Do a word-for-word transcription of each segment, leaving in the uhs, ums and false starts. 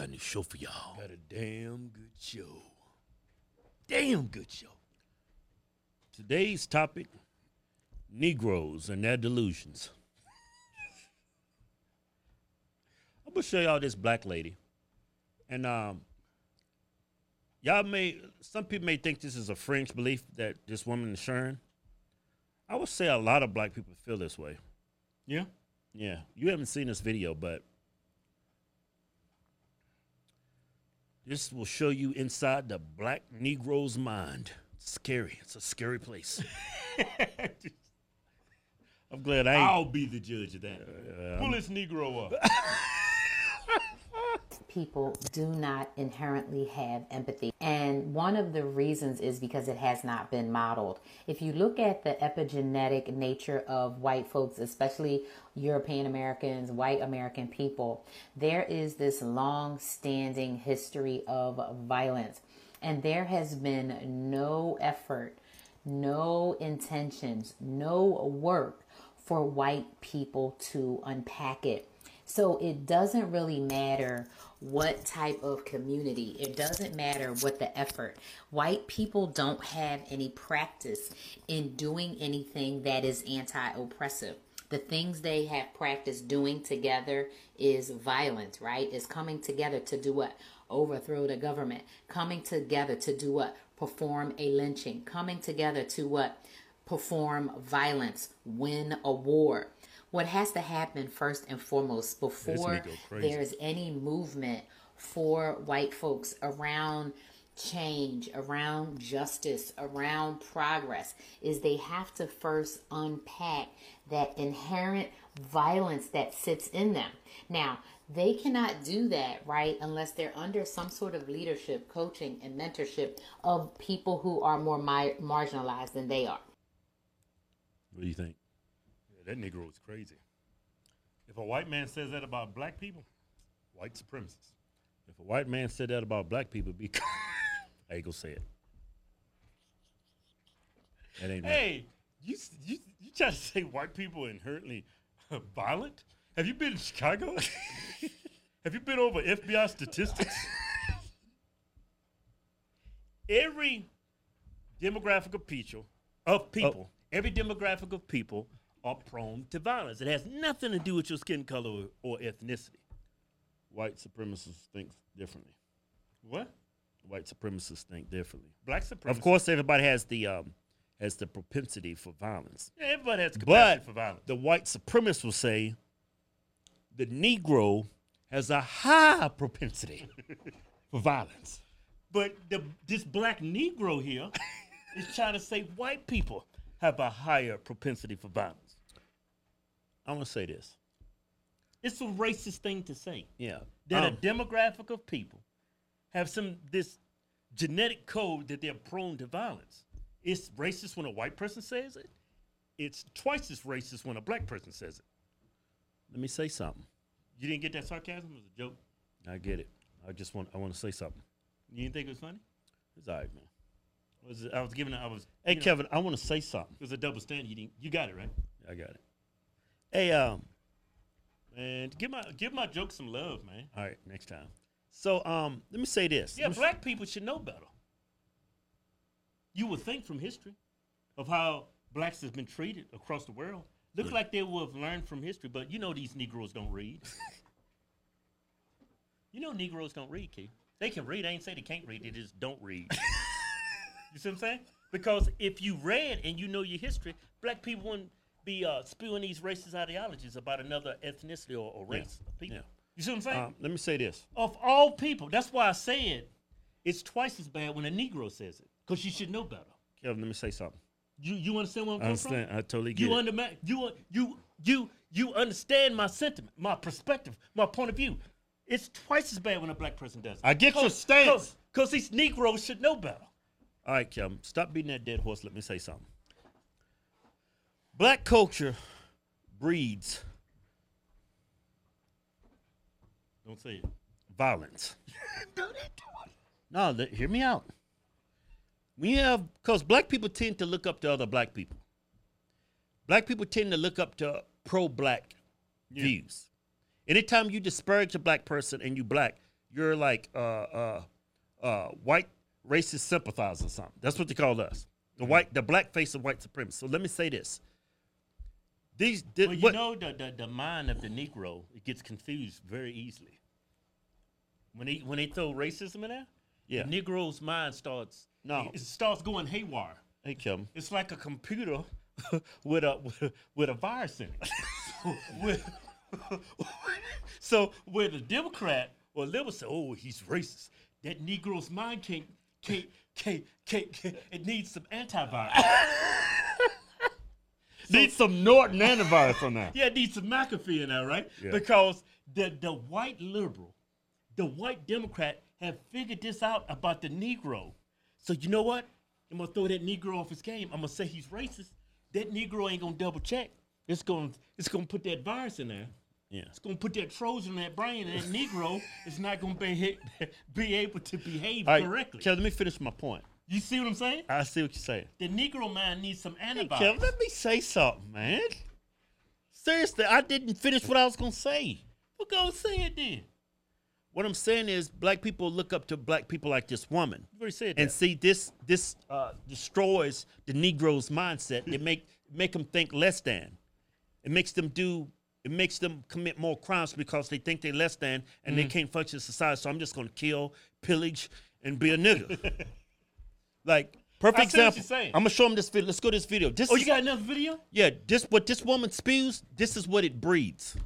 got a new show for y'all. Got a damn good show. Damn good show. Today's topic, Negroes and their delusions. I'm going to show y'all this black lady. And um, y'all may, some people may think this is a fringe belief that this woman is sharing. I would say a lot of black people feel this way. Yeah? Yeah. You haven't seen this video, but this will show you inside the black Negro's mind. It's scary. It's a scary place. I'm glad I ain't. I'll be the judge of that. Uh, Pull this Negro up. People do not inherently have empathy. And one of the reasons is because it has not been modeled. If you look at the epigenetic nature of white folks, especially European Americans, white American people, there is this long-standing history of violence. And there has been no effort, no intentions, no work for white people to unpack it. So it doesn't really matter what type of community. It doesn't matter what the effort. White people don't have any practice in doing anything that is anti-oppressive. The things they have practiced doing together is violence, right? Is coming together to do what? Overthrow the government. Coming together to do what? Perform a lynching. Coming together to what? Perform violence. Win a war. What has to happen first and foremost before there's any movement for white folks around change, around justice, around progress, is they have to first unpack that inherent violence that sits in them. Now, they cannot do that, right, unless they're under some sort of leadership, coaching, and mentorship of people who are more mi- marginalized than they are. What do you think? That Negro is crazy. If a white man says that about black people, white supremacist. If a white man said that about black people, be I ain't gonna say it. That ain't hey, right. you you you try to say white people are inherently violent? Have you been in Chicago? Have you been over F B I statistics? Every demographic of people, of people, oh. every demographic of people are prone to violence. It has nothing to do with your skin color or, or ethnicity. White supremacists think differently. What? White supremacists think differently. Black supremacists. Of course, everybody has the um, has the propensity for violence. Yeah, everybody has the capacity but for violence. The white supremacists will say the Negro has a high propensity for violence. But the, this black Negro here is trying to say white people have a higher propensity for violence. I want to say this. It's a racist thing to say. Yeah. That um, a demographic of people have some this genetic code that they're prone to violence. It's racist when a white person says it. It's twice as racist when a black person says it. Let me say something. You didn't get that sarcasm? It was a joke. I get it. I just want I want to say something. You didn't think it was funny? It's all right, man. Was it, I was giving. I was. Hey, know, Kevin, I want to say something. It was a double standard. You didn't, you got it right. I got it. Hey, um, man, give my give my joke some love, man. All right, next time. So, um, let me say this. Yeah, black people should know better. You would think from history of how blacks have been treated across the world. Looks yeah. like they would have learned from history, but you know these Negroes don't read. You know Negroes don't read, Keith. They can read. I ain't say they can't read. They just don't read. You see what I'm saying? Because if you read and you know your history, black people wouldn't be uh, spewing these racist ideologies about another ethnicity or, or race yeah. of people. Yeah. You see what I'm saying? Um, let me say this. Of all people, that's why I said it's twice as bad when a Negro says it, because you should know better. Kevin, let me say something. You you understand where I'm I coming understand. from? I totally get you it. Under, you, you, you, you understand my sentiment, my perspective, my point of view. It's twice as bad when a black person does it. I get your stance. Because these Negroes should know better. All right, Kevin, stop beating that dead horse. Let me say something. Black culture breeds. Don't say it. Violence. No, th- hear me out. We have, because black people tend to look up to other black people. Black people tend to look up to pro-black yeah. views. Anytime you disparage a black person and you black, you're like uh, uh, uh, white racist sympathizer or something. That's what they call us. The white, the black face of white supremacy. So let me say this. These, th- Well, you what, know the, the the mind of the Negro, it gets confused very easily. When they when they throw racism in there, Yeah. the Negro's mind starts No. it starts going haywire. hey, Kim. It's like a computer with a with a, with a virus in it. so, with, so where the Democrat or liberal say, "Oh, he's racist," that Negro's mind can't can't can't can't, can't it needs some antivirus. Need some Norton antivirus on that. Yeah, it needs some McAfee in there, right? Yeah. Because the the white liberal, the white Democrat have figured this out about the Negro. So you know what? I'm gonna throw that Negro off his game. I'm gonna say he's racist. That Negro ain't gonna double check. It's gonna it's gonna put that virus in there. Yeah. It's gonna put that Trojan in that brain, and that Negro is not gonna be be able to behave All right, correctly. Kev, let me finish my point. You see what I'm saying? I see what you're saying. The Negro mind needs some Hey, antibodies. Kev, let me say something, man. Seriously, I didn't finish what I was going to say. Well, go say it then. What I'm saying is black people look up to black people like this woman. You already said And that. see, this this uh, destroys the Negro's mindset. It make make them think less than. It makes them do. It makes them commit more crimes because they think they're less than and they can't function in society. So I'm just going to kill, pillage, and be a nigga. Like perfect I see what example. you're saying. I'm gonna show them this video. Let's go to this video. This Oh, is, you got another video? yeah. This what this woman spews. This is what it breeds.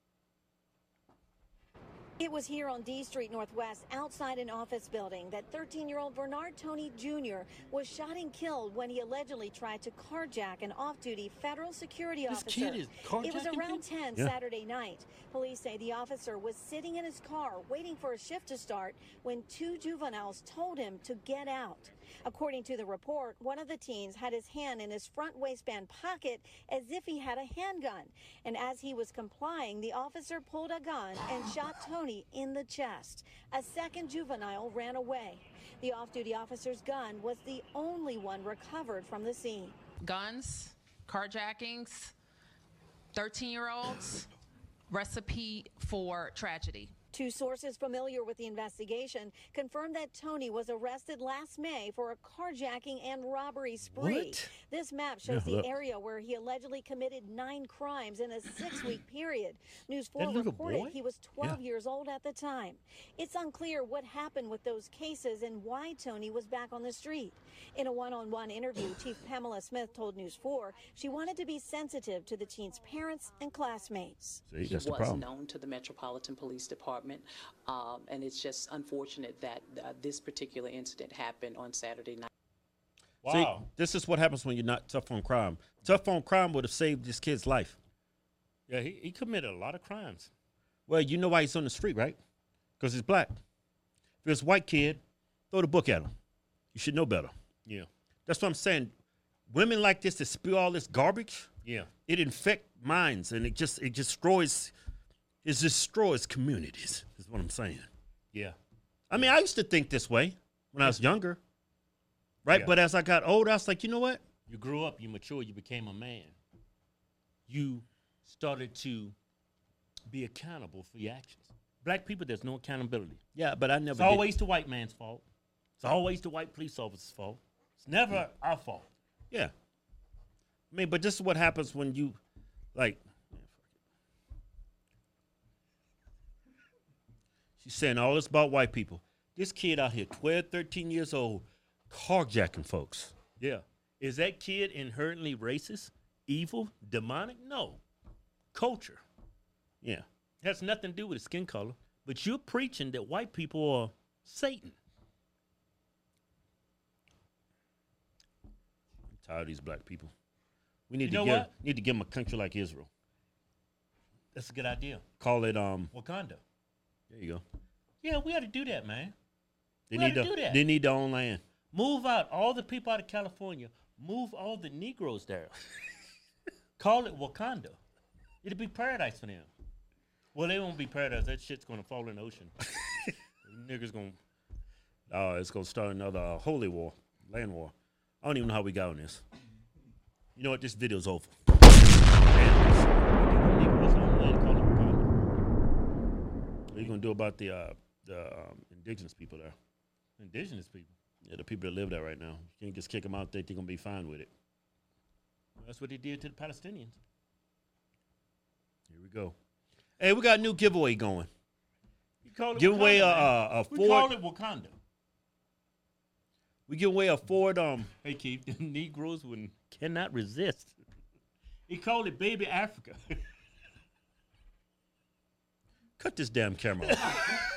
It was here on D Street Northwest, outside an office building, that thirteen-year-old Bernard Tony Junior was shot and killed when he allegedly tried to carjack an off-duty federal security This officer. kid is It was carjacking around people? ten Yeah. Saturday night. Police say the officer was sitting in his car waiting for a shift to start when two juveniles told him to get out. According to the report, one of the teens had his hand in his front waistband pocket as if he had a handgun. And as he was complying, the officer pulled a gun and shot Tony in the chest. A second juvenile ran away. The off-duty officer's gun was the only one recovered from the scene. Guns, carjackings, thirteen-year-olds, recipe for tragedy. Two sources familiar with the investigation confirmed that Tony was arrested last May for a carjacking and robbery spree. What? This map shows Yeah, the look. area where he allegedly committed nine crimes in a six-week period. News four That little reported boy? he was twelve Yeah. years old at the time. It's unclear what happened with those cases and why Tony was back on the street. In a one-on-one interview, Chief Pamela Smith told News four she wanted to be sensitive to the teen's parents and classmates. See, He that's the was problem. known to the Metropolitan Police Department, um, and it's just unfortunate that uh, this particular incident happened on Saturday night. See, Wow. this is what happens when you're not tough on crime. Tough on crime would have saved this kid's life. Yeah, he, he committed a lot of crimes. Well, you know why he's on the street, right? Because he's black. If it's a white kid, throw the book at him. You should know better. Yeah. That's what I'm saying. Women like this that spew all this garbage, Yeah. it infects minds and it just it destroys it destroys communities, is what I'm saying. Yeah. I mean, I used to think this way when I was younger. Right? Yeah. But as I got older, I was like, you know what? You grew up, you matured, you became a man. You started to be accountable for your actions. Black people, there's no accountability. Yeah, but I never It's did. always the white man's fault. It's always the white police officer's fault. It's never our fault. Yeah. I mean, but this is what happens when you, like, she's saying all this about white people. This kid out here, twelve, thirteen years old, carjacking folks. Yeah. Is that kid inherently racist, evil, demonic? No. Culture. Yeah. It has nothing to do with his skin color. But you're preaching that white people are Satan. I'm tired of these black people. We need You to know give what? need to give them a country like Israel. That's a good idea. Call it um. Wakanda. There you go. Yeah, we ought to do that, man. They We need oughta to do that. they need their own land. Move out all the people out of California. Move all the Negroes there. Call it Wakanda. It'll be paradise for them. Well, they won't be paradise. That shit's gonna fall in the ocean. Niggas gonna. Oh, it's gonna start another uh, holy war, land war. I don't even know how we got on this. You know what? This video's over. Negroes on land, call it Wakanda. What are you gonna do about the uh, the um, indigenous people there. Indigenous people. Yeah, the people that live there right now. You can't just kick them out. They think they're gonna be fine with it. Well, that's what they did to the Palestinians. Here we go. Hey, we got a new giveaway going. You call it Give Wakanda, away a, man. a, a We Ford. call it Wakanda. We give away a Ford. Um, Hey, Keith, the Negroes would cannot resist. He called it Baby Africa. cut this damn camera off.